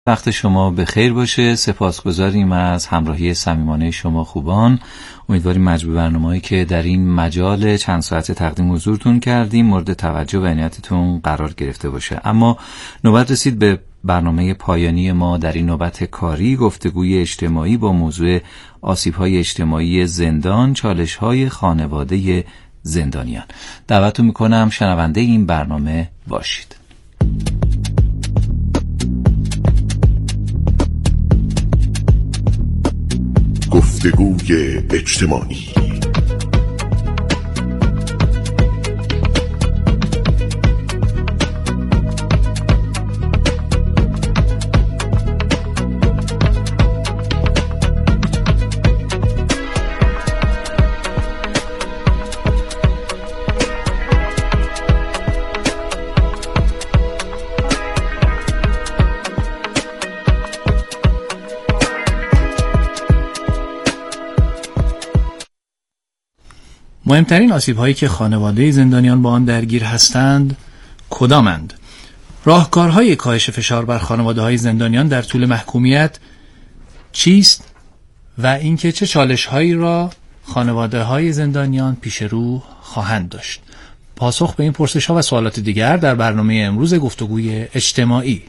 وقت شما به خیر باشه. سپاسگزاریم از همراهی صمیمانه شما خوبان. امیدواریم مجموع برنامه‌ای که در این مجال چند ساعت تقدیم حضورتون کردیم مورد توجه و عنایتتون قرار گرفته باشه. اما نوبت رسید به برنامه پایانی ما در این نوبت کاری، گفتگوی اجتماعی با موضوع آسیب‌های اجتماعی زندان، چالش‌های خانواده زندانیان. دعوتتون می‌کنم شنونده این برنامه باشید. گفتگوی اجتماعی. مهمترین آسیب‌هایی که خانواده زندانیان با آن درگیر هستند کدامند؟ راهکارهای کاهش فشار بر خانواده‌های زندانیان در طول محکومیت چیست و اینکه چه چالش‌هایی را خانواده‌های زندانیان پیش رو خواهند داشت؟ پاسخ به این پرسش‌ها و سوالات دیگر در برنامه امروز گفتگوی اجتماعی.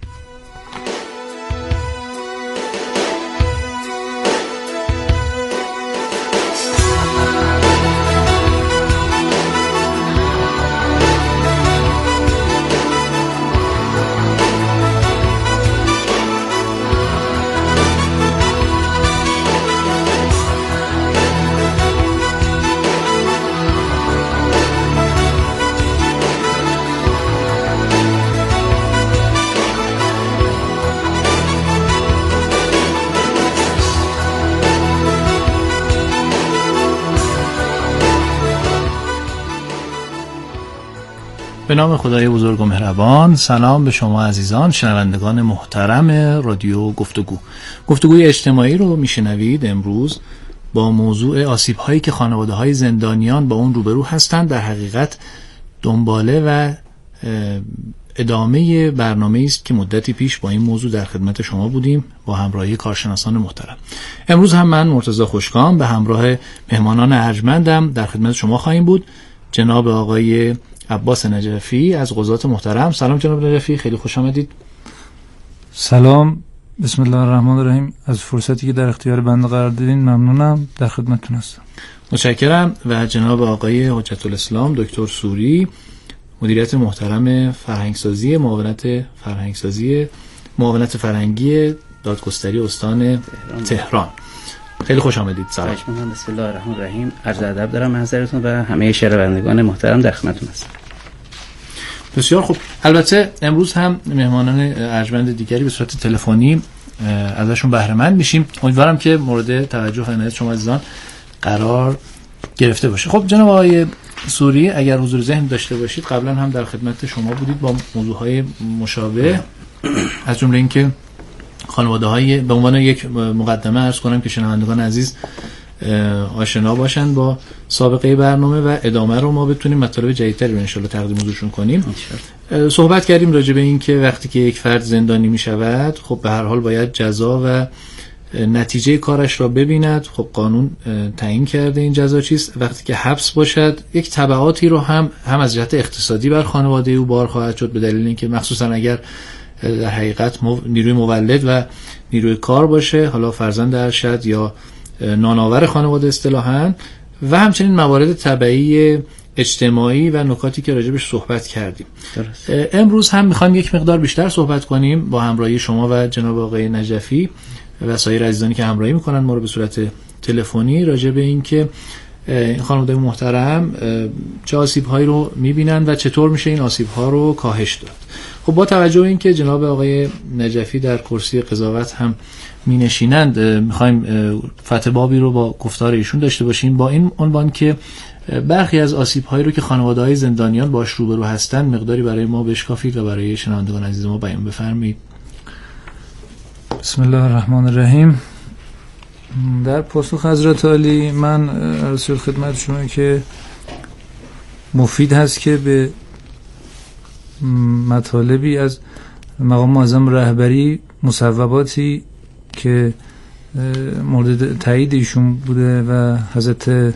به نام خدای بزرگ و مهربان. سلام به شما عزیزان شنوندگان محترم رادیو گفتگوی اجتماعی رو میشنوید. امروز با موضوع آسیب‌هایی که خانواده‌های زندانیان با اون روبرو هستند در حقیقت دنباله و ادامه برنامه‌ای است که مدتی پیش با این موضوع در خدمت شما بودیم با همراهی کارشناسان محترم. امروز هم من مرتضی خوشکام به همراه مهمانان ارجمندم در خدمت شما خواهیم بود. جناب آقای عباس نجفی از قضات محترم. سلام جناب نجفی، خیلی خوش آمدید. سلام، بسم الله الرحمن الرحیم. از فرصتی که در اختیار بنده قرار دادین ممنونم، در خدمتتون هستم. متشکرم. و جناب آقای حجت الاسلام دکتر سوری، مدیریت محترم فرهنگسازی معاونت فرهنگی دادگستری استان تهران. خیلی خوش آمدید. سلام. بسم الله الرحمن الرحیم. عرض ادب دارم حضرتون و همه شنوندگان محترم در خدمتتون هستم. بسیار خوب. البته امروز هم مهمانان ارجمند دیگری به صورت تلفنی ازشون بهره مند میشیم. امیدوارم که مورد توجه و عنایت شما عزیزان قرار گرفته باشه. خب جناب آقای سوری، اگر حضور ذهن داشته باشید قبلا هم در خدمت شما بودید با موضوعهای مشابه، از جمله اینکه خانواده‌های، به عنوان یک مقدمه عرض کنم که شنوندگان عزیز آشنا باشن با سابقه برنامه و ادامه رو ما بتونیم مطالب جدیدتری رو ان شاءالله تقدیم حضورشون کنیم. صحبت کردیم راجع به این که وقتی که یک فرد زندانی می شود، خب به هر حال باید جزا و نتیجه کارش را ببیند. خب قانون تعیین کرده این جزا چیست. وقتی که حبس باشد یک تبعاتی رو هم از جهت اقتصادی بر خانواده او بار خواهد شد، به دلیل اینکه مخصوصا اگر در حقیقت نیروی مولد و نیروی کار باشه، حالا فرزند ارشد یا نانآور خانواده اصطلاحاً، و همچنین موارد تبعی اجتماعی و نکاتی که راجبش صحبت کردیم. درست. امروز هم میخوایم یک مقدار بیشتر صحبت کنیم با همراهی شما و جناب آقای نجفی و سایر عزیزانی که همراهی میکنن ما رو به صورت تلفنی، راجع به این که این خانواده محترم چه آسیب‌هایی رو می‌بینن و چطور میشه این آسیب‌ها رو کاهش داد. خب با توجه به اینکه جناب آقای نجفی در کرسی قضاوت هم می‌نشینند، می‌خوایم فتح بابی رو با گفتار ایشون داشته باشیم با این عنوان که برخی از آسیب‌هایی رو که خانواده‌های زندانیان باش روبرو هستند مقداری برای ما بشکافید و برای شنوندگان عزیز ما بیان بفرمایید. بسم الله الرحمن الرحیم. در پاسخ حضرت عالی من عرض خدمت شما که مفید هست که به مطالبی از مقام معظم رهبری مصوباتی که مورد تایید ایشون بوده و حضرت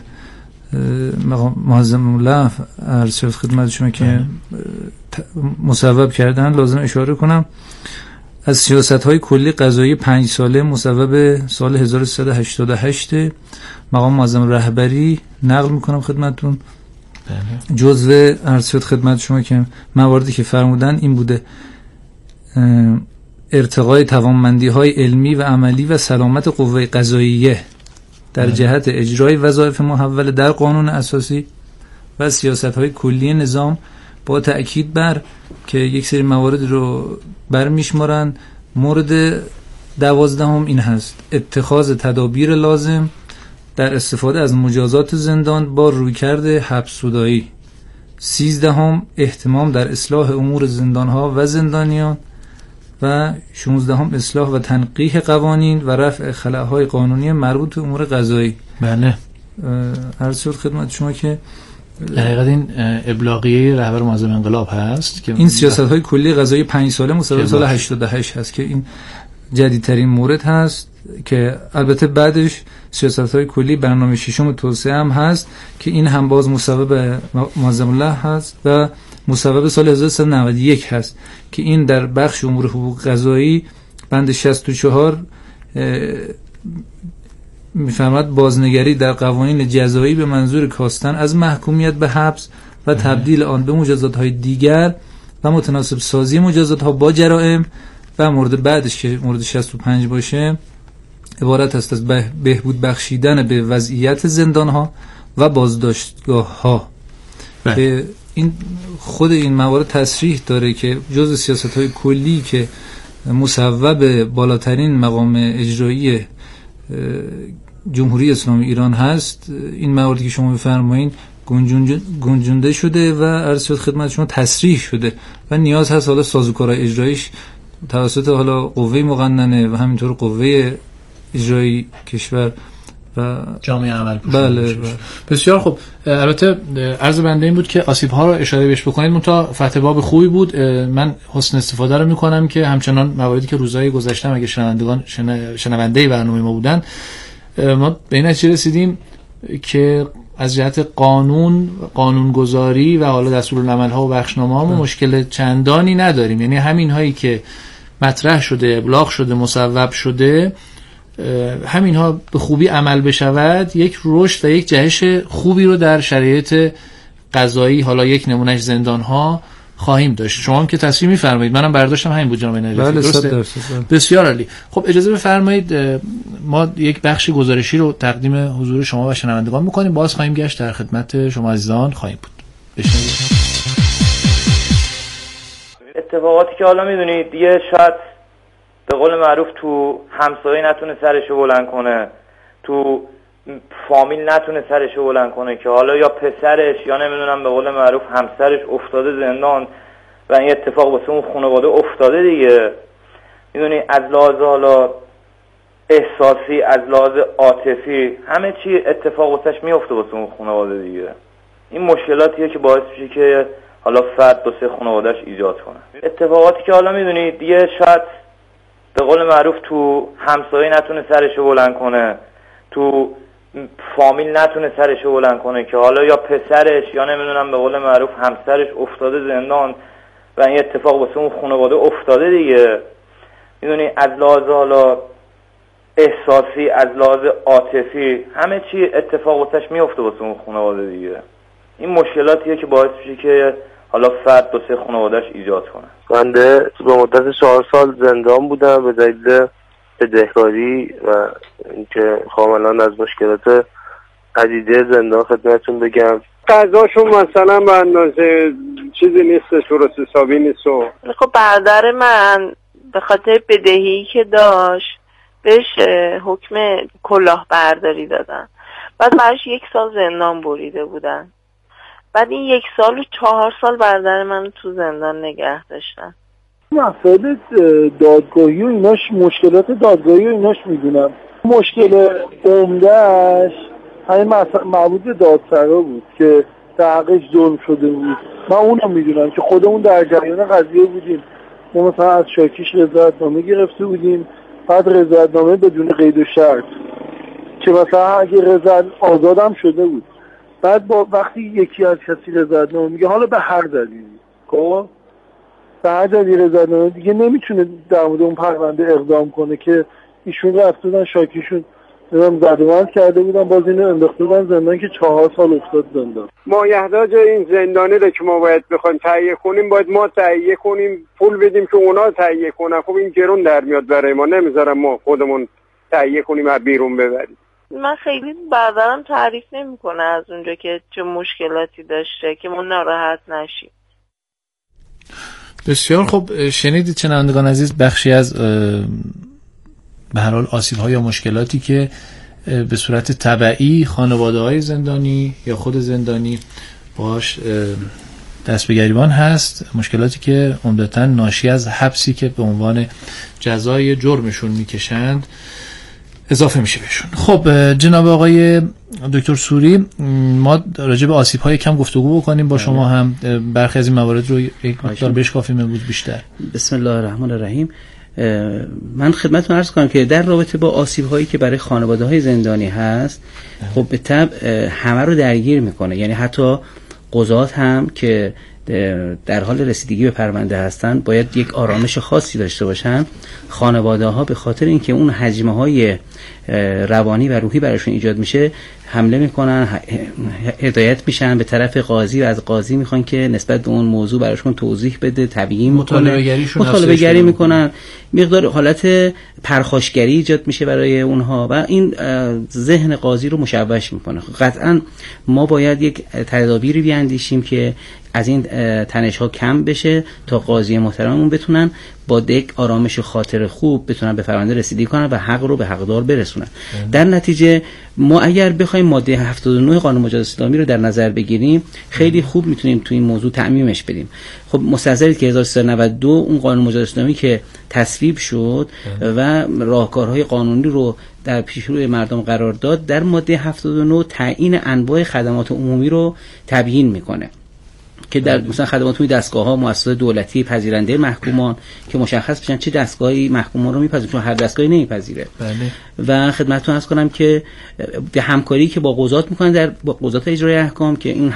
معظم الله عرض شد خدمت شما که مصوب کردن، لازم اشاره کنم از سیاست‌های کلی قضایی 5 ساله مصوب سال 1388 مقام معظم رهبری نقل میکنم خدمتتون. جزو عرض شد خدمت شما که مواردی که فرمودن این بوده: ارتقای توانمندی‌های علمی و عملی و سلامت قوه قضاییه در جهت اجرای وظایف محول در قانون اساسی و سیاست‌های کلی نظام، با تأکید بر که یک سری موارد رو برمیشمارن. مورد 12 این هست: اتخاذ تدابیر لازم در استفاده از مجازات زندان با رویکرد حبس‌زدایی. 13 اهتمام در اصلاح امور زندان‌ها و زندانیان. و 16 اصلاح و تنقیح قوانین و رفع خلاهای قانونی مربوط به امور قضایی. بله، عرض شد خدمت شما که در حقیقت این ابلاغیه رهبر معظم انقلاب هست که این سیاست‌های کلی قضایی 5 ساله مصوب سال 88 هست که این جدیدترین مورد هست که البته بعدش سیاست‌های کلی برنامه ششم توسعه هم هست که این هم باز مصوب معظم الله هست و مصوب سال 1391 هست که این در بخش امور حقوق قضایی بند 64 می‌فرماید بازنگری در قوانین جزایی به منظور کاستن از محکومیت به حبس و تبدیل آن به مجازات‌های دیگر و متناسب سازی مجازات‌ها با جرائم. و مورد بعدش که مورد 65 باشه عبارت است از بهبود بخشیدن به وضعیت زندان‌ها و بازداشتگاه‌ها. که این خود این موارد تصریح داره که جزء سیاست‌های کلی که مصوب بالاترین مقام اجرایی جمهوری اسلامی ایران هست، این مواردی که شما بفرمایید گنجونده شده و عرض شد خدمت شما تصریح شده و نیاز هست حالا سازوکارهای اجراییش توسط حالا قوه مقننه و همینطور قوه اجرایی کشور و جامعه عمل پوشش. بله. بسیار خوب. البته عرض بنده این بود که آسیب‌ها رو اشاره بهش بکنید، منتها فتح باب خوبی بود. من حسن استفاده رو میکنم که همچنان مواردی که روزهای گذشته اگه شنونده برنامه ما بودن، ما به این نتیجه رسیدیم که از جهت قانونگذاری و حالا دستورالعمل‌ها و بخشنامه‌ها ما مشکل چندانی نداریم. یعنی همین هایی که مطرح شده، ابلاغ شده، مصوب شده، همین ها به خوبی عمل بشود، یک رشد و یک جهش خوبی رو در شرایط قضایی، حالا یک نمونهش زندان ها خواهیم داشت. شما هم که تصریح می‌فرمایید، منم برداشتم همین بود جناب نجفی. بله، درسته؟ بسیار عالی. خب اجازه بفرمایید ما یک بخش گزارشی رو تقدیم حضور شما و شنوندگان می‌کنیم، باز خواهیم گشت در خدمت شما عزیزان خواهیم بود. بشنوید. اتفاقاتی که حالا می‌دونید دیگه شاید به قول معروف تو همسایه نتونه سرشو بلند کنه، تو فامیل نتونه سرشو بلند کنه که حالا یا پسرش یا نمیدونم به قول معروف همسرش افتاده زندان و این اتفاق واسه اون خانواده افتاده دیگه. میدونی از لحاظ حالا احساسی، از لحاظ عاطفی، همه چی اتفاق واسش میفته واسه اون خانواده دیگه. این مشکلاتیه که باعث میشه که حالا فرد واسه خانواده‌اش ایجاد کنه. اتفاقاتی که حالا میدونی دیگه شاید به قول معروف تو همسایه نتونه سرشو بلند کنه، تو فامیل نتونه سرشو بلند کنه که حالا یا پسرش یا نمیدونم به قول معروف همسرش افتاده زندان و این اتفاق واسه اون خانواده افتاده دیگه. میدونی از لحاظ حالا احساسی، از لحاظ عاطفی، همه چی اتفاق واسش میفته واسه اون خانواده دیگه. این مشکلاتیه که باعث میشه که حالا فرد واسه خانواده‌اش ایجاد کنه. بنده به مدت 4 سال زندان بودم به دلیل بدهکاری و اینکه کاملا از مشکلات عدیده زندان خدمتتون بگم. قضاشون مثلا به اندازه چیزی نیست، درست حسابی نیست. خب برادر من به خاطر بدهی که داشت بهش حکم کلاهبرداری دادن، بعد براش 1 سال زندان بریده بودن. بعد این 1 سال و 4 سال برادر من تو زندان نگه داشتن. مسائل دادگاهی و ایناش، مشکلات دادگاهی و ایناش میدونم. مشکل عمدهش همین مربوط به دادسرا بود که در حقش ظلم شده بود. من اونم میدونم که خودمون در جریان قضیه بودیم. ما مثلا از شاکیش رضایتنامه گرفته بودیم، بعد رضایتنامه بدون قید و شرط که مثلا اگه رضایت آزادم شده بود، بعد با وقتی یکی از کسی رضایتنامه میگه حالا به هر دلیلی، خب به هر دلیلی رضایتنامه دیگه نمیتونه در مورد اون پرونده اقدام کنه که ایشون رفته بودن شاکیشون زدومند کرده بودن، باز اینو انداخته بودن زندان که 4 سال افتاد زندان. مایحتاج این زندانه رو که ما باید بخوایم تهیه کنیم، باید ما تهیه کنیم، پول بدیم که اونا تهیه کنن. خب این گرون در میاد برای ما، نمیذارم ما خودمون تهیه کنیم و بیرون ببریم. من خیلی برادرم تعریف نمیکنه از اونجا که چه مشکلاتی داشته که ما ناراحت نشیم. بسیار خوب. شنیدید شنوندگان عزیز بخشی از به هر حال آسیب‌ها یا مشکلاتی که به صورت تبعی خانواده‌های زندانی یا خود زندانی باش دست به گریبان هست، مشکلاتی که عمدتاً ناشی از حبسی که به عنوان جزای جرمشون میکشند اضافه میشه بهشون. خب جناب آقای دکتر سوری، ما راجع به آسیب‌های کم گفتگو بکنیم با شما هم، برخی از این موارد رو یک مقدار بشکافیم امروز بیشتر. بسم الله الرحمن الرحیم. من خدمتتون عرض کنم که در رابطه با آسیب‌هایی که برای خانواده‌های زندانی هست، خب به طبع همه رو درگیر میکنه. یعنی حتی قضات هم که در حال رسیدگی به پرونده هستن باید یک آرامش خاصی داشته باشن. خانواده‌ها به خاطر اینکه اون هجمه‌های روانی و روحی براشون ایجاد میشه حمله میکنن، هدایت میشن به طرف قاضی و از قاضی میخوان که نسبت به اون موضوع براشون توضیح بده، تبیین میکنه، مطالبه گری میکنن، مقدار حالت پرخاشگری ایجاد میشه برای اونها و این ذهن قاضی رو مشوش میکنه. قطعا ما باید یک تدابیری بیاندیشیم که از این تنش ها کم بشه تا قاضی محترممون بتونن با یک آرامش خاطر خوب بتونن به پرونده رسیدگی کنن و حق رو به حقدار برسونن. در نتیجه ما اگر بخوایم ماده 79 قانون مجاز اسلامی رو در نظر بگیریم، خیلی خوب میتونیم تو این موضوع تعمیمش بدیم. خب مستحضرید که 1392 اون قانون مجاز اسلامی که تصویب شد و راهکارهای قانونی رو در پیش روی مردم قرار داد، در ماده 79 تعیین انواع خدمات عمومی رو تبیین میکنه که در مثلا خدمات توی دستگاه‌ها، مؤسسات دولتی پذیرنده محکومان که مشخص بشن چه دستگاهی محکومان رو میپذیره، چون هر دستگاهی نمیپذیره. و خدمتتون عرض کنم که به همکاری که با قضات میکنن، با قضات اجرای احکام که این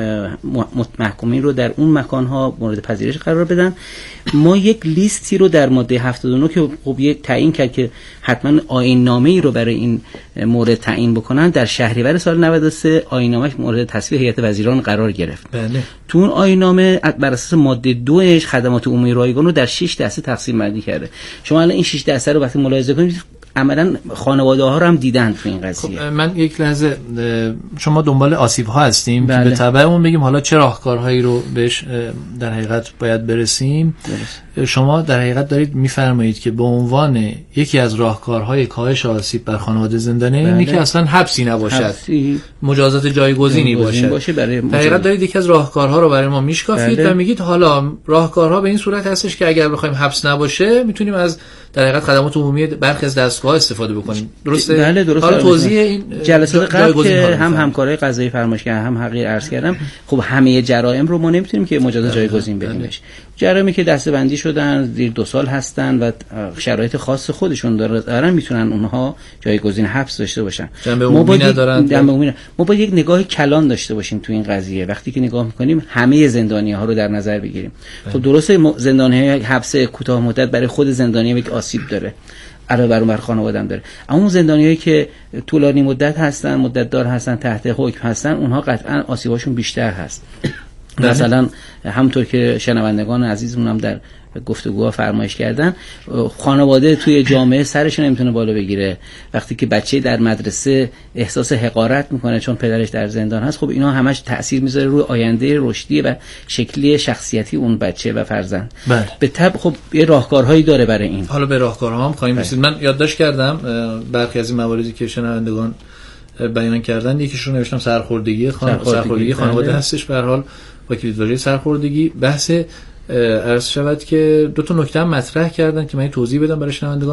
محکومین رو در اون مکان‌ها مورد پذیرش قرار بدن. ما یک لیستی رو در ماده 79 که خب یک تعیین کرد که حتما آیین‌نامه‌ای رو برای این مورد تعیین بکنن، در شهریور سال 93 آیین‌نامه مورد تصویب هیئت وزیران قرار گرفت. تو اون آیین‌نامه بر اساس ماده 2 خدمات عمومی رایگان رو در 6 دسته تقسیم بندی کرده. شما الان این 6 دسته رو وقتی ملاحظه کنید عملاً خانواده‌ها رو هم دیدن تو این قضیه. خب من یک لحظه، شما دنبال آسیب‌ها هستیم که به تبع اون بگیم حالا چه راهکارهایی رو بهش در حقیقت باید برسیم. شما در حقیقت دارید میفرمایید که به عنوان یکی از راهکارهای کاهش آسیب بر خانواده زندانی اینه که اصلا حبسی نباشد، مجازات جایگزینی باشه. در حقیقت دارید یکی از راهکارها رو برای ما میشکافید و میگید حالا راهکارها به این صورت هستش که اگر بخوایم حبس نباشه میتونیم از در حقیقت خدمات عمومی برخی از دستگاه استفاده بکنیم. درسته؟ بله درسته. حالا توضیح این جلسات قبل که هم همکارای قضایی فرمایش کردن، هم حقیر عرض کردم، خب همه جرایم رو ما نمیتونیم که مجازات جایگزین بدیمش. جرایمی که دسته‌بندی شدن زیر 2 سال هستن و شرایط خاص خودشون دارن میتونن اونها جایگزین حبس داشته باشن. ما باید یک نگاه کلان داشته باشیم تو این قضیه. وقتی که نگاه میکنیم همه زندانی‌ها رو در نظر بگیریم. خب درسته زندانی‌های حبس کوتاه مدت برای خود زندانی یک آسیب داره، علاوه بر خانواده هم داره، اما اون زندانیایی که طولانی مدت هستن، مدت دار هستن، تحت حکم هستن، اونها قطعا آسیباشون بیشتر هست. مثلا همونطور که شنوندگان عزیزمون هم در گفتگوها فرمایش کردن، خانواده توی جامعه سرش نمیتونه بالا بگیره. وقتی که بچه در مدرسه احساس حقارت میکنه چون پدرش در زندان هست، خب اینا همش تأثیر میذاره روی آینده رشدی و شکلی شخصیتی اون بچه و فرزند. به طب خب یه راهکارهایی داره برای این. حالا به راهکارها هم خواهیم رسید. من یادداشت کردم برخی از این مواردی که شنوندگان بیان کردن، یکیشون نوشتم سرخوردگی خانواده هستش. به هر حال با کلیدواژه سرخوردگی بحث عرض شود که 2 تا نکته هم مطرح کردن که من توضیح بدم برای شنوندگان.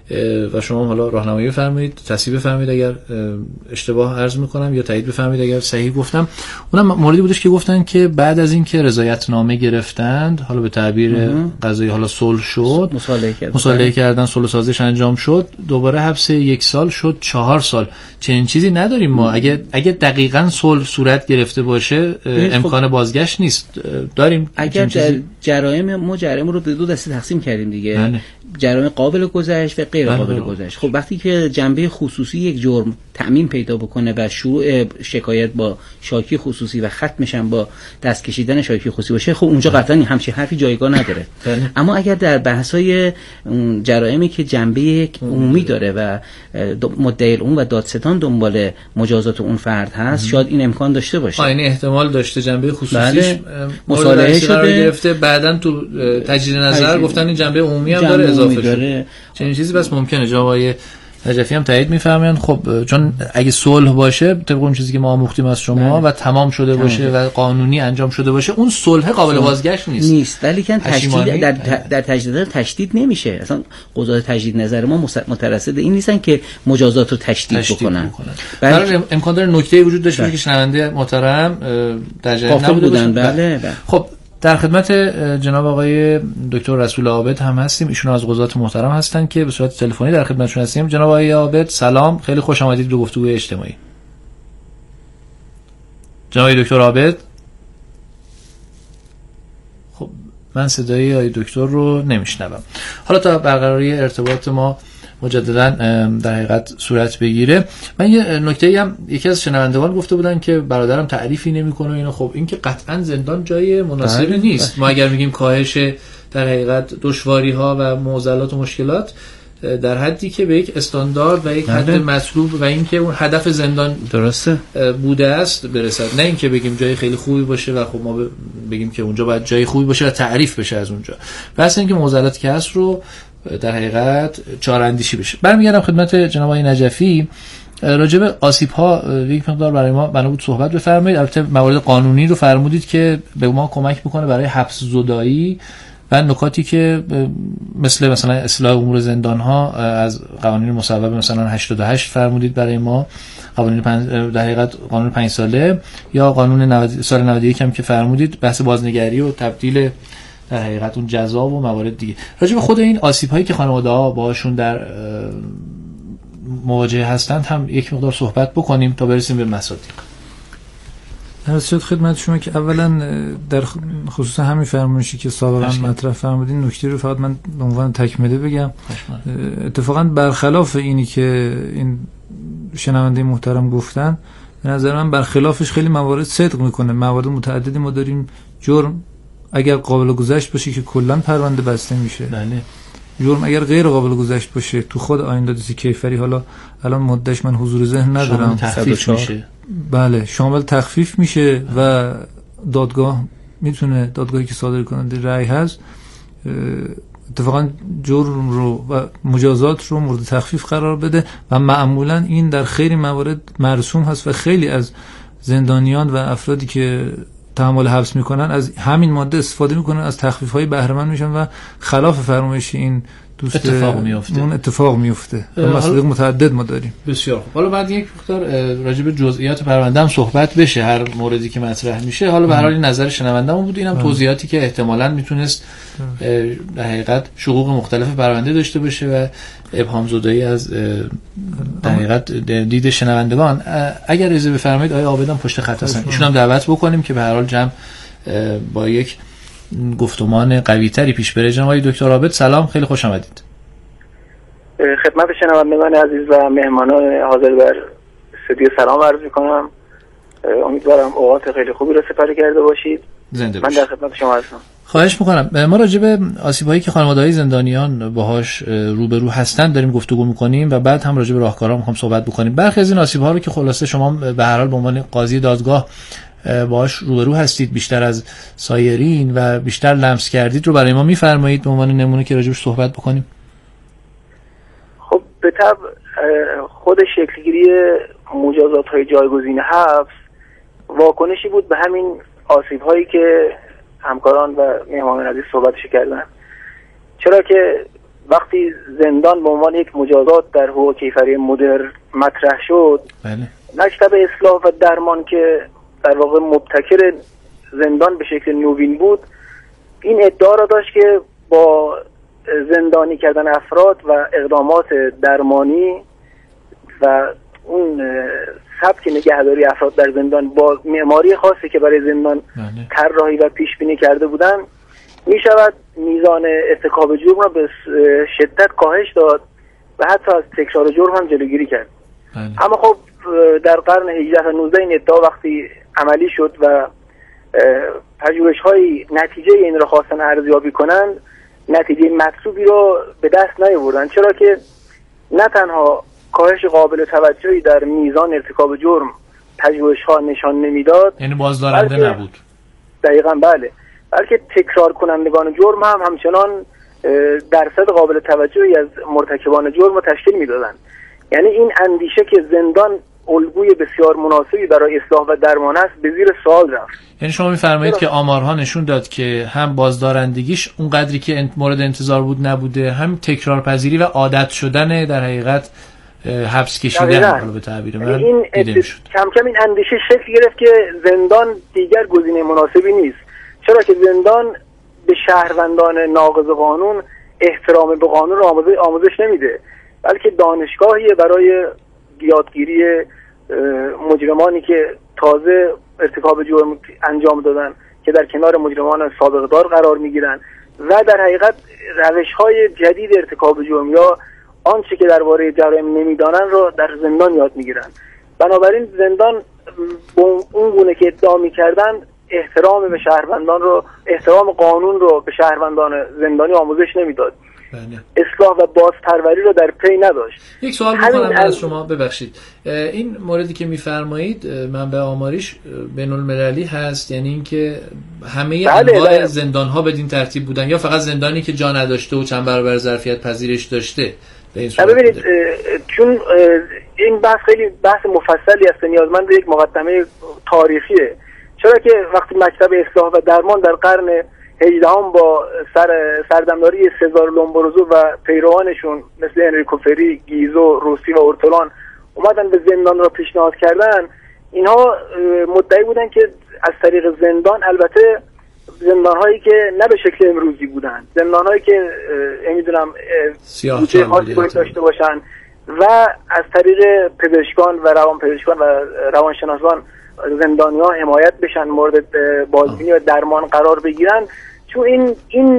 و شما حالا راهنمایی بفرمایید، تصحیح بفرمایید اگر اشتباه عرض میکنم یا تایید بفرمایید اگر صحیح گفتم. اونم موردی بودش که گفتن که بعد از اینکه رضایتنامه گرفتند، حالا به تعبیر قضایی حالا صلح شد، مصالحه کردن، صلح سازیش انجام شد، دوباره حبس 1 سال شد 4 سال. چنین چیزی نداریم ما. اگه دقیقاً صلح صورت گرفته باشه امکان بازگشت نیست. داریم اگر جرایم ما جرایم رو به 2 دسته تقسیم کردیم دیگه. بله. جرایم قابل گذشت و غیر قابل گذشت. خب وقتی که جنبه خصوصی یک جرم تأمین پیدا بکنه و شروع شکایت با شاکی خصوصی و ختمش هم با دست کشیدن شاکی خصوصی باشه، خب اونجا قطعا همچین حرفی جایگاه نداره. اما اگر در بحث‌های جرایمی که جنبه عمومی داره و مدعی العموم و دادستان دنبال مجازات اون فرد هست، شاید این امکان داشته باشه. این احتمال داشته جنبه خصوصیش مصالحه شده گرفته، بعداً تو تجدید نظر گفتن این جنبه عمومی هم داره اضافه شده. چنین چیزی بس ممکنه. جواب نجفی هم تایید می‌فرمایند. خب چون اگه صلح باشه طبق اون چیزی که ما آموختیم از شما و تمام شده باشه و قانونی انجام شده باشه، اون صلح قابل بازگشت نیست. ولی که در تجدید نظر تشدید نمیشه. اصلا قضات تجدید نظر ما مترصد این نیستن که مجازات رو تشدید بکنن. برای امکان داره نکته‌ای وجود داشته باشه که شنونده محترم در جریان نبوده باشن. بله. خب در خدمت جناب آقای دکتر رسول عابد هم هستیم. ایشون از قضات محترم هستن که به صورت تلفنی در خدمتشون هستیم. جناب آقای عابد سلام، خیلی خوش آمدید به گفتگوی اجتماعی. جناب آقای دکتر عابد، خب من صدای آقای دکتر رو نمیشنوم. حالا تا برقراری ارتباط ما مجددا در حقیقت صورت بگیره، من یه نکته‌ای هم یکی از شنوندگان گفته بودن که برادرم تعریفی نمیکنه اینو. خب این که قطعا زندان جای مناسبی نیست. ما اگر میگیم کاهش در حقیقت دشواری‌ها و معضلات و مشکلات در حدی که به یک استاندارد و یک حد مطلوب و اینکه اون هدف زندان درسته بوده است برسد، نه اینکه بگیم جای خیلی خوبی باشه و خب ما بگیم که اونجا باید جای خوبی باشه و تعریف بشه از اونجا. واسه اینکه معضلاتی که هست رو در حقیقت چاراندیشی بشه. برمیگردم خدمت جناب آقای نجفی. راجع به آسیب‌ها یک مقدار برای ما بنا بود صحبت بفرمایید. البته موارد قانونی رو فرمودید که به ما کمک میکنه برای حبس زدایی و نکاتی که مثلا اصلاح امور زندان‌ها از قوانین مصوب مثلا 88 فرمودید برای ما، قوانین در حقیقت قانون 5 ساله، یا قانون سال 91 هم که فرمودید بحث بازنگری و تبدیل در حقیقت اون جزا و موارد دیگه. راجع به خود این آسیب‌هایی که خانواده‌ها باهاشون در مواجهه هستند هم یک مقدار صحبت بکنیم تا برسیم به مصادیق. عرض شد خدمت شما که اولا در خصوص همین فرمایشی که سابقا مطرح فرمودین نکته رو فقط من به عنوان تکمله بگم. اتفاقا برخلاف اینی که این شنونده محترم گفتن، به نظر من برخلافش خیلی موارد صدق میکنه. موارد متعددی ما داریم جرم اگر قابل گذشت باشه که کلا پرونده بسته میشه. بله. جرم اگر غیر قابل گذشت باشه تو خود آیین دادرسی کیفری، حالا الان مدتش من حضور ذهن ندارم، تخفیف میشه. بله، شامل تخفیف میشه و دادگاه میتونه، دادگاهی که صادر کننده رأی هست، اتفاقا جرم رو و مجازات رو مورد تخفیف قرار بده و معمولا این در خیلی موارد مرسوم هست و خیلی از زندانیان و افرادی که تحمل حبس میکنن از همین ماده استفاده میکنن، از تخفیف‌های بهره مند میشن و خلاف فرمایش این دوست اتفاق میفته. مسائل متعدد ما داریم. بسیار خوب. حالا بعد یک مقدار راجع به جزئیات پرونده هم صحبت بشه، هر موردی که مطرح میشه. حالا به هر حال نظر شنونده‌مون بود، اینم توضیحاتی که احتمالاً میتونست در حقیقت شقوق مختلف پرونده داشته باشه و ابهام زدایی از در حقیقت دید شنوندگان. اگر اجازه بفرمایید آقای عابدان پشت خط هستن، ایشون هم دعوت بکنیم که به هر حال جمع با یک گفتمان قوی تری پیش بره. جناب آقای دکتر عابد سلام، خیلی خوش آمدید. خدمت شنوندگان عزیز و مهمانان حاضر بر استودیو سلام عرض می‌کنم. امیدوارم اوقات خیلی خوبی رو سپری کرده باشید. زنده من در خدمت شما هستم. خواهش می‌کنم. ما راجع به آسیب‌هایی که خانواده‌های زندانیان باهاش روبرو هستند داریم گفتگو می‌کنیم و بعد هم راجع به راهکارها می‌خوام صحبت بکنیم. برخی از این آسیب‌ها رو که خلاصه شما به هر حال به عنوان قاضی دادگاه باهاش روبرو هستید بیشتر از سایرین و بیشتر لمس کردید رو برای ما می‌فرمایید به عنوان نمونه که راجعش صحبت بکنیم. خب به طبع خود شکلگیری مجازات‌های جایگزین حبس واکنشی بود به همین آسیب‌هایی که همکاران و مهمانان عزیز صحبتش کردن. چرا که وقتی زندان به عنوان یک مجازات در حقوق کیفری مدرن مطرح شد، مکتب اصلاح و درمان که در واقع مبتکر زندان به شکل نوین بود، این ادعا را داشت که با زندانی کردن افراد و اقدامات درمانی و اون سبک نگهداری افراد در زندان با معماری خاصی که برای زندان طراحی و پیش بینی کرده بودن، می شود میزان ارتکاب جرم را به شدت کاهش داد و حتی از تکرار جرم هم جلوگیری کرد. اما خب در قرن 18 و 19 این ادعا وقتی عملی شد و پژوهش‌های نتیجه این را خواستن ارزیابی کنند، نتیجه مطلوبی را به دست نیاوردند، چرا که نه تنها کاهش قابل توجهی در میزان ارتکاب جرم پژوهش‌ها نشان نمیداد، یعنی بازدارنده نبود. دقیقاً بله، بلکه تکرار کنندگان جرم هم همچنان درصد قابل توجهی از مرتکبان جرم را تشکیل میدادند. یعنی این اندیشه که زندان الگوی بسیار مناسبی برای اصلاح و درمان است به زیر سوال رفت. یعنی شما می‌فرمایید که آمارها نشون داد که هم بازدارندگیش اون قدری که مورد انتظار بود نبوده، هم تکرارپذیری و عادت شدن در حقیقت حبس کشیدن حالا به تعبیر من دیده می‌شد. کم کم این اندیشه شکل گرفت که زندان دیگر گزینه مناسبی نیست، چرا که زندان به شهروندان ناقض قانون احترام به قانون را آموزش نمیده، بلکه دانشگاهی برای یادگیری مجرمانی که تازه ارتکاب جرم انجام دادن که در کنار مجرمان سابقه دار قرار میگیرن و در حقیقت روش‌های جدید ارتکاب جرم یا آنچه که درباره جرایم نمیدانن را در زندان یاد میگیرن. بنابراین زندان اون گونه که ادعا میکردن احترام به شهروندان رو، احترام قانون رو به شهروندان زندانی آموزش نمیداد. اصلاح و بازپروری رو در پی نداشت. یک سوال بکنم از شما، ببخشید، این موردی که میفرمایید منبع آماریش بین المللی هست، یعنی اینکه همه انواع زندان‌ها بدین ترتیب بودن یا فقط زندانی که جا نداشته و چند برابر ظرفیت پذیرش داشته؟ ببینید چون این بحث خیلی بحث مفصلی است، نیازمند یک مقدمه تاریخیه، چرا که وقتی مکتب اصلاح و درمان در قرن 18 با سردمداری سزار لومبروزو و پیروانشون مثل انریکو فری، گیزو، روسی و اورتولان اومدن به زندان را پیشنهاد کردن، اینها مدعی بودن که از طریق زندان، البته زندان‌هایی که نه به شکل امروزی بودن، زندان‌هایی که نمیدونم بودجه خاصی داشته باشن و از طریق پزشکان و روانپزشکان و روانشناسان زندانی‌ها حمایت بشن، مورد بازبینی و درمان قرار بگیرن، چون این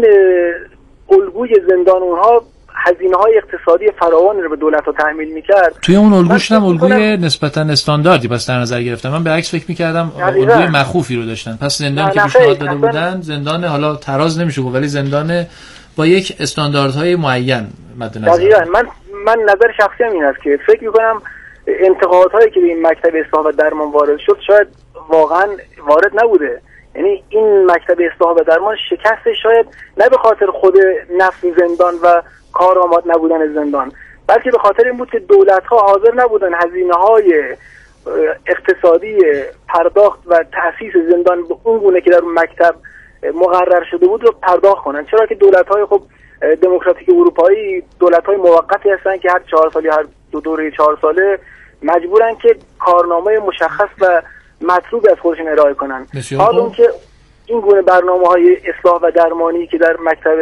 الگوی زندان اونها هزینه‌های اقتصادی فراوانی رو به دولت‌ها تحمیل می‌کرد. توی اون الگوش هم الگوی نسبتاً استانداردی پس در نظر گرفتم. من به عکس فکر می‌کردم الگوی مخوفی رو داشتن. پس زندان که پیشنهاد داده بودن زندان حالا تراز نمیشه گفت، ولی زندان با یک استانداردهای معین مد نظر. دقیقاً من نظر شخصیم این است که فکر می‌کنم انتقادهایی که به این مکتب اصلاح و درمان وارد شد شاید واقعاً وارد نبوده. یعنی این مکتب اصلاح و درمان شکستش شاید نه به خاطر خود نفس زندان و کارآمد نبودن زندان، بلکه به خاطر این بود که دولت‌ها حاضر نبودن هزینه‌های اقتصادی پرداخت و تأسیس زندان به اون گونه که در اون مکتب مقرر شده بود رو پرداخت کنن، چرا که دولت‌های خب دموکراتیک اروپایی دولت‌های موقتی هستن که هر 4 سال یا هر دوره 4 ساله مجبورن که کارنامه مشخص و مطلوب از خودشون ارائه کنن. حالا اون که این گونه برنامه‌های اصلاح و درمانی که در مکتب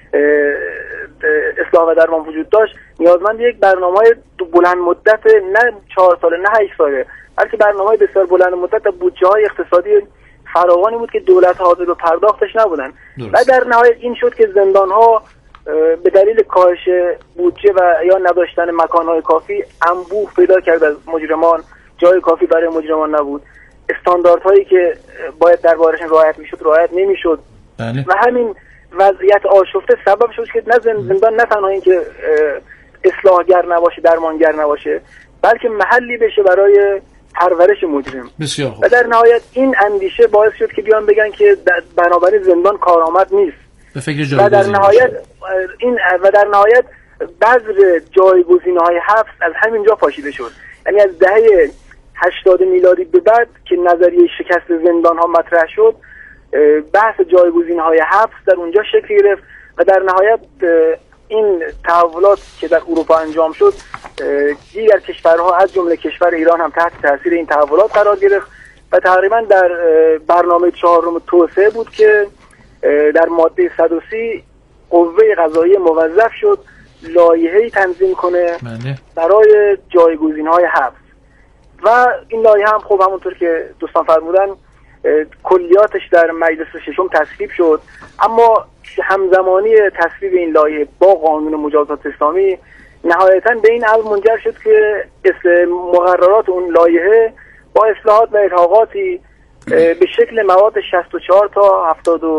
اصلاح و درمان وجود داشت نیازمند یک برنامه‌های بلند مدت، نه 4 ساله نه 8 ساله، بلکه برنامه‌های بسیار بلند مدت و بودجه‌های اقتصادی فراوانی بود که دولت‌ها حاضر به پرداختش نبودن. و در نهایت این شد که زندان‌ها به دلیل کاهش بودجه و یا نداشتن مکان‌های کافی انبوه پیدا کرد از مجرمان، جای کافی برای مجرمان نبود، استانداردهایی که باید دربارشون رعایت میشد رعایت نمیشد و همین وضعیت آشفته سبب شد که زندان نه تنها این که اصلاحگر نباشه، درمانگر نباشه، بلکه محلی بشه برای پرورش مجرم. بسیار خوب. و در نهایت این اندیشه باعث شد که بیان بگن که بنابراین زندان کارآمد نیست. به فکر جایگزین و در نهایت بذر جایگزین‌های حبس از همینجا پاشیده شد. یعنی از دهه 80 میلادی به بعد که نظریه شکست زندان‌ها مطرح شد، بحث جایگزین‌های حبس در اونجا شکل گرفت و در نهایت این تحولات که در اروپا انجام شد دیگر کشورها از جمله کشور ایران هم تحت تاثیر این تحولات قرار گرفت و تقریبا در برنامه 4 توسعه بود که در ماده 130 قوه قضاییه موظف شد لایحه‌ای تنظیم کنه برای جایگزین‌های حبس و این لایحه هم خب همونطور که دوستان فرمودن کلیاتش در مجلس ششم تصویب شد، اما همزمانی تصویب این لایحه با قانون مجازات اسلامی نهایتاً به این امر منجر شد که مقررات اون لایحه با اصلاحات و الحاقاتی به شکل مواد 64 تا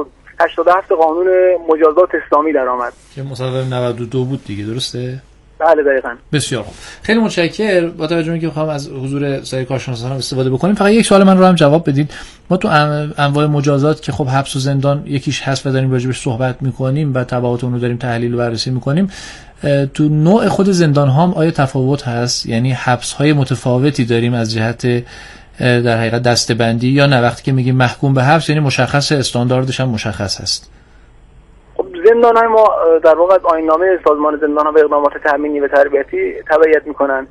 87 قانون مجازات اسلامی درآمد که مصوب 92 بود دیگه، درسته؟ بله دقیقاً. بسیار خوب، خیلی متشکرم. با توجه به اینکه می‌خوام از حضور سایر کارشناسان استفاده بکنیم، فقط یک سوال من رو هم جواب بدید. ما تو انواع مجازات که خب حبس و زندان یکیش هست و داریم راجع بهش صحبت می‌کنیم و تبعات اون رو داریم تحلیل و بررسی می‌کنیم، تو نوع خود زندان ها هم آیا تفاوت هست؟ یعنی حبس های متفاوتی داریم از جهت در حقیقت دسته‌بندی، یا نه وقتی که میگیم محکوم به حبس یعنی مشخص استانداردش هم مشخص هست؟ خب زندان های ما در واقع آیین‌نامه سازمان زندان ها و اقدامات تامینی و تربیتی تبعیت میکنن.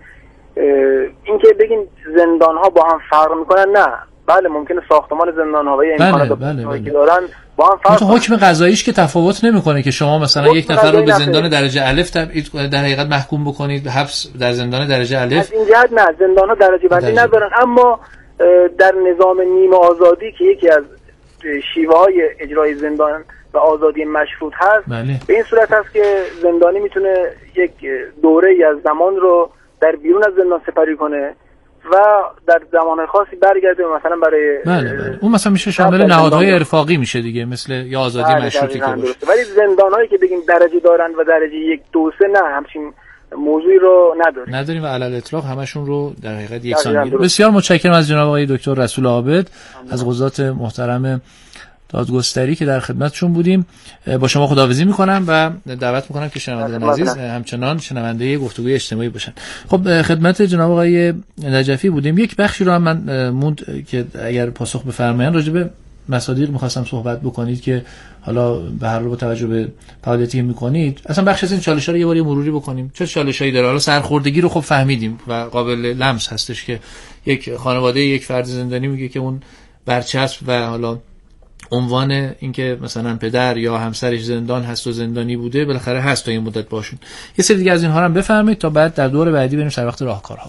اینکه بگین زندان ها با هم فرق میکنن، نه، بله ممکنه ساختمان زندان ها و امکاناتی که دارن با هم فرق کنن. حکم قضاییش که تفاوت نمیکنه که شما مثلا یک نفر رو به زندان درجه الف در حقیقت محکوم بکنید به حبس در زندان درجه الف. از این جهت نه، زندان ها درجه بندی ندارن، اما در نظام نیمه آزادی که یکی از شیوه های اجرای زندان و آزادی مشروط هست، به این صورت هست که زندانی میتونه یک دوره از زمان رو در بیرون از زندان سپری کنه و در زمان خاصی برگرده مثلا برای اون مثلا میشه شامل نهادهای ارفاقی میشه دیگه، مثل یا آزادی مشروطی که باشه. ولی زندانهایی که بگیم درجه دارن و درجه 1 2 3 نه، همچین موضوعی رو نداریم و علل الاطلاق همشون رو در حقیقت یکسان. بسیار متشکرم از جناب آقای دکتر رسول عابد از قضات محترم دادگستری که در خدمتشون بودیم. با شما خداحافظی میکنم و دعوت میکنم که شنوندگان عزیز همچنان شنونده گفتگوی اجتماعی باشن. خب خدمت جناب آقای نجفی بودیم. یک بخشی رو هم من موند که اگر پاسخ بفرمایید راجع به مصادیق میخواستم صحبت بکنید که حالا به هر حال با توجه به فعالیتی که میکنید اصلا بخش از این چالش‌ها رو یه باری مروری بکنیم. چه چالشایی داره؟ حالا سرخوردگی رو خب فهمیدیم و قابل لمس هستش که یک خانواده یک فرد زندانی میگه که اون برچسب و حالا عنوان اینکه مثلا پدر یا همسرش زندان هست و زندانی بوده بالاخره هست تا این مدت باشون. یه سری دیگه از اینها رو هم بفرمایید تا بعد در دور بعدی بریم سر وقت راهکارها.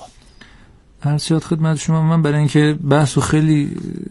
عرض خدمت شما، من برای اینکه بحثو خیلی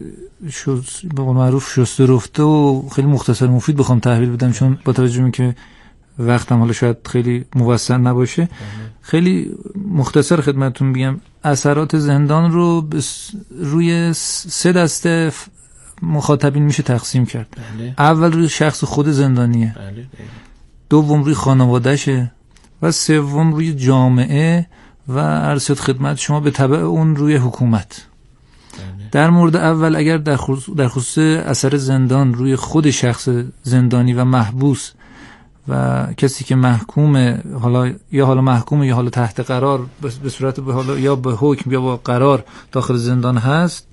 به قول معروف شسته رفته و خیلی مختصر مفید بخوام تحویل بدم، چون با توجه به که وقتم حالا شاید خیلی موسع نباشه، خیلی مختصر خدمتتون بگم اثرات زندان رو روی 3 دسته مخاطبین میشه تقسیم کرد. اول روی شخص خود زندانیه، دوم روی خانوادهشه و سوم روی جامعه و عرض خدمت شما به تبع اون روی حکومت. در مورد اول اگر در خصوص اثر زندان روی خود شخص زندانی و محبوس و کسی که محکومه، حالا محکومه یا حالا تحت قرار به صورت حالا یا به حکم یا با قرار داخل زندان هست،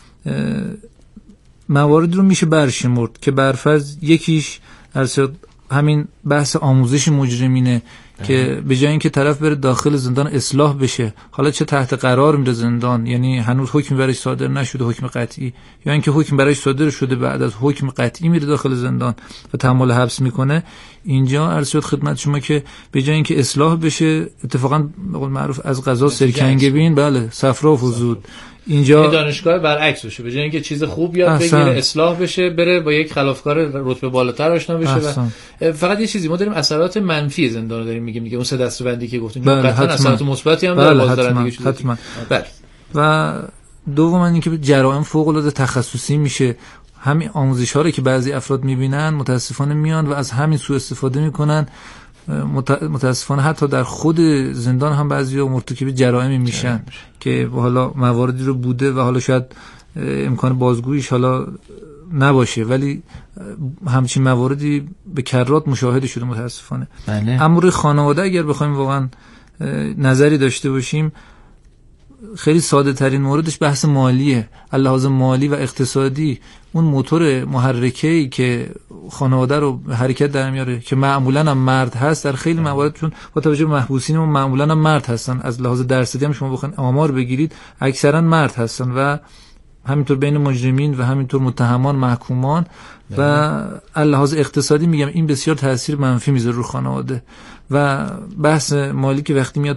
موارد رو میشه برشمرد که برفرض یکیش همین بحث آموزش مجرمینه که به جای اینکه طرف بره داخل زندان اصلاح بشه، حالا چه تحت قرار میره زندان، یعنی هنوز حکم برایش صادر نشده، حکم قطعی، یا اینکه حکم برایش صادر شده بعد از حکم قطعی میره داخل زندان و تحمل حبس میکنه. اینجا عرض شد خدمت شما که به جای اینکه اصلاح بشه، اتفاقا به قول معروف از قضا سرکنگبین، بله، صفرا و فزود. اینجا دانشگاه برعکس بشه، به جای اینکه چیز خوب یاد بگیره اصلاح بشه، بره با یک خلافکار رتبه بالاتر آشنا بشه. و فقط یه چیزی ما داریم اثرات منفی زندان رو داریم میگیم دیگه، اون 3 دسته‌بندی که گفتیم، قطعا اثرات مثبتی هم داره، بازدارندگی شده حتما. بله. و دوم اینکه جرایم فوق العاده تخصصی میشه. همین آموزش ها رو که بعضی افراد میبینن متاسفانه میان و از همین سوء استفاده میکنن. متاسفانه حتی در خود زندان هم بعضیا مرتکب جرائمی میشن که حالا مواردی رو بوده و حالا شاید امکان بازگوییش حالا نباشه، ولی همچین مواردی به کرات مشاهده شده متاسفانه. امر خانواده اگر بخوایم واقعا نظری داشته باشیم، خیلی ساده ترین موردش بحث مالیه. لحاظ مالی و اقتصادی اون موتور محرکه‌ای که خانواده رو حرکت در میاره که معمولاً هم مرد هست در خیلی موارد، چون با توجه به محبوسینمون معمولاً هم مرد هستن، از لحاظ درصدی هم شما بخواید آمار بگیرید اکثرا مرد هستن و همینطور بین مجرمین و همینطور متهمان، محکومان و لحاظ اقتصادی میگم این بسیار تاثیر منفی میذاره رو خانواده. و بحث مالی که وقتی میاد